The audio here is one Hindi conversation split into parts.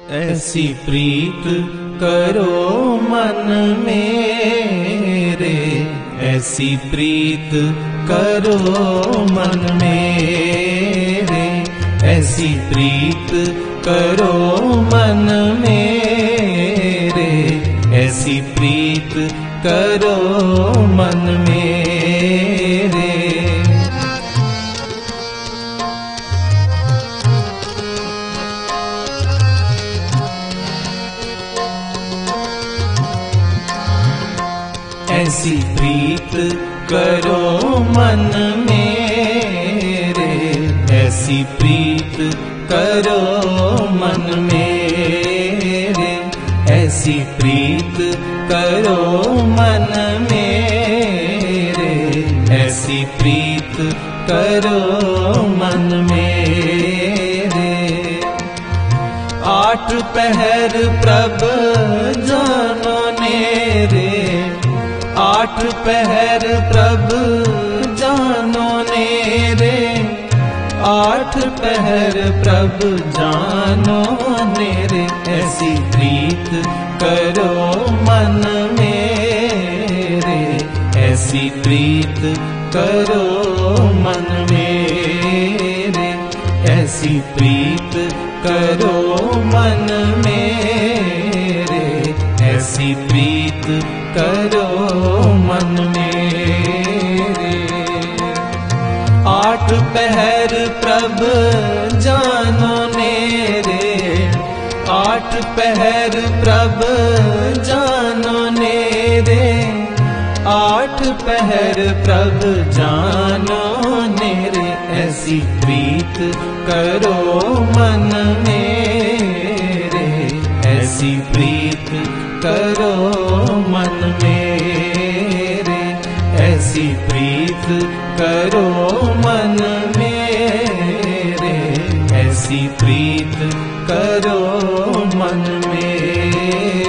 ऐसी प्रीत करो मन मेरे, ऐसी प्रीत करो मन मेरे, ऐसी प्रीत करो मन मेरे, ऐसी प्रीत करो मन मेरे। ऐसी प्रीत करो मन मेरे, ऐसी प्रीत करो मन मेरे, ऐसी प्रीत करो मन मेरे, ऐसी प्रीत करो मन मेरे। आठ पहर प्रभ जानो नेरे, आठ पहर प्रभ जानो नेरे, आठ पहर प्रभ जानो नेरे, ऐसी प्रीत करो मन मेरे, ऐसी प्रीत करो मन मेरे, ऐसी प्रीत करो मन मेरे, ऐसी प्रीत करो मन मेरे। आठ पहर प्रभ जानो नेरे, आठ पहर प्रभ जानो नेरे, आठ पहर प्रभ जानो नेरे, ऐसी प्रीत करो मन मेरे, ऐसी प्रीत करो मन मेरे, ऐसी प्रीत करो मन मेरे, ऐसी प्रीत करो मन मेरे।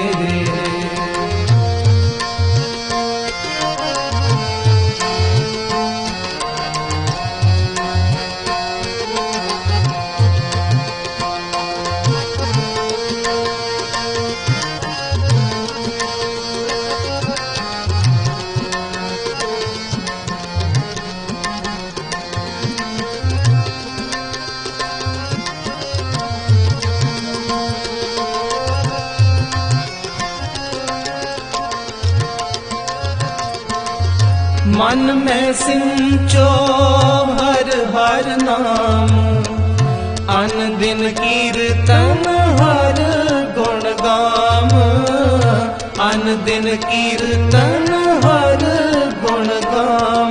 मन में सिंचो हर हर नाम, अन दिन कीर्तन हर गुण गाम, अन दिन कीर्तन हर गुण गाम।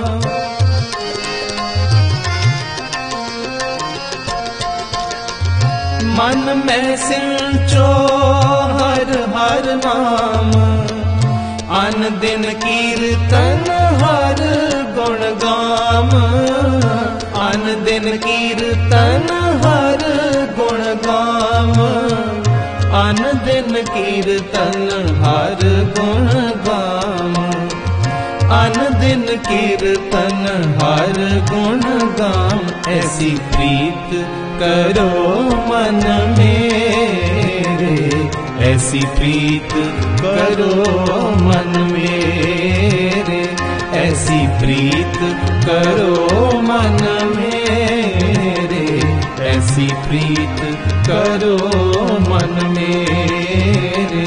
मन में सिंचो हर हर नाम, अन दिन कीर्तन हर गुण गाम, अन दिन कीर्तन हर गुण गाम, अन दिन कीर्तन हर गुण गाम, अन दिन कीर्तन हर गुण गाम। ऐसी प्रीत करो मन मेरे, ऐसी प्रीत करो मन मेरे, ऐसी प्रीत करो मन मेरे, ऐसी प्रीत करो मन मेरे।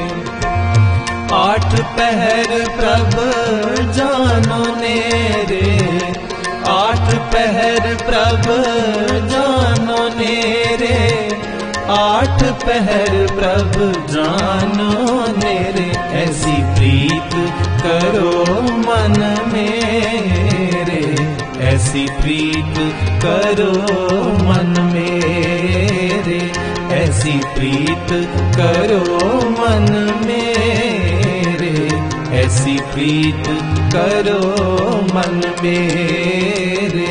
आठ पहर प्रभ जानो नेरे, आठ पहर प्रभ जानो नेरे, आठ पहर प्रभ जानो नेरे, ऐसी प्रीत करो मन मेरे, ऐसी प्रीत करो मन मेरे, ऐसी प्रीत करो मन मेरे, ऐसी प्रीत करो मन मेरे।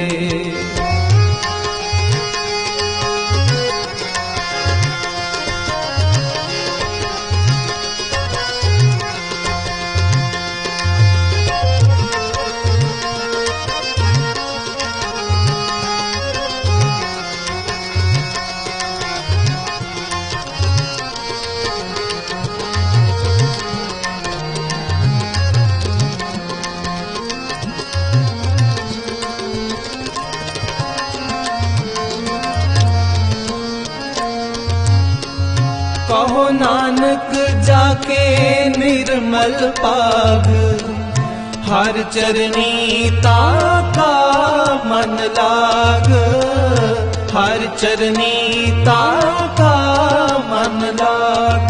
कहो नानक जाके निर्मल पाग, हर चरनी ताका मन लाग, हर चरनी ताका मन लाग।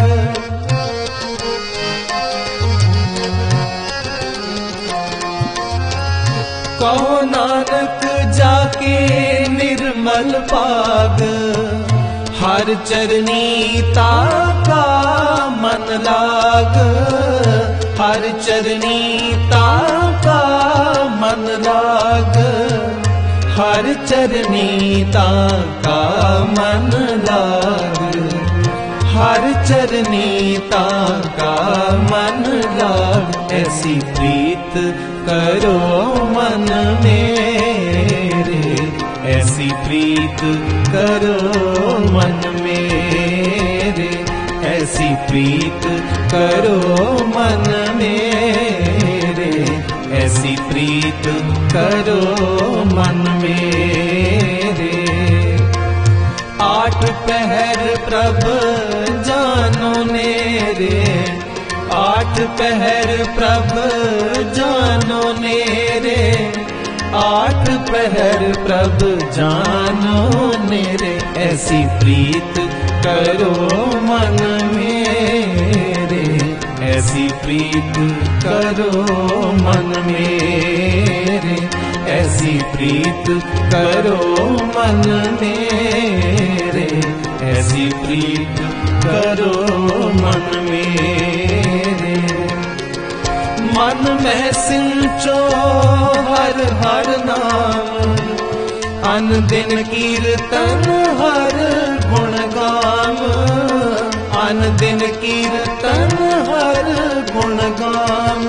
कहो नानक जाके निर्मल पाग, हर चरनी ताका मन लाग, हर चरनी ताका मन लाग, हर चरनी ताका मन लाग, हर चरनी ताका मन लाग। ऐसी प्रीत करो मन मेरे, ऐसी प्रीत करो मन मेरे, ऐसी प्रीत करो मन मेरे, ऐसी प्रीत करो मन मेरे। आठ पहर प्रभ जानो नेरे, आठ पहर प्रभ जानो नेरे, आठ पहर प्रभ जानो नेरे। ऐसी प्रीत करो मन मेरे, ऐसी प्रीत करो मन मेरे, ऐसी प्रीत करो मन मेरे, ऐसी प्रीत करो मन मेरे। मन में सिंचो हर हर नाम, अन दिन कीर्तन हर गुण गाम, अन दिन कीर्तन हर गुण गाम।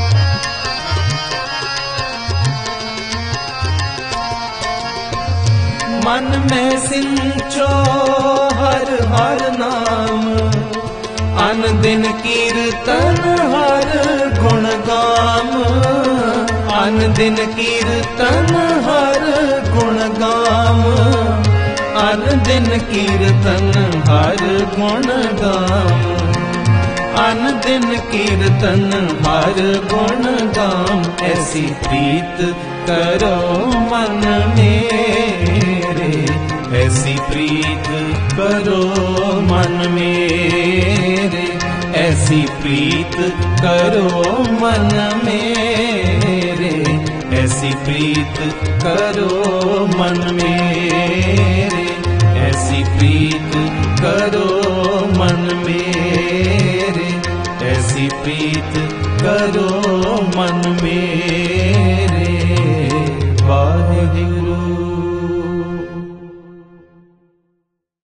मन में सिंचो हर हर नाम, अन दिन कीर्तन हर गुण गाम, अन दिन कीर्तन हर गुण गाम, अन दिन कीर्तन हर गुण गाम, अन दिन कीर्तन हर गुण गाम। ऐसी प्रीत करो मन मेरे, ऐसी प्रीत करो मन मेरे, ऐसी प्रीत करो मन मेरे, ऐसी प्रीत करो मन मेरे, ऐसी प्रीत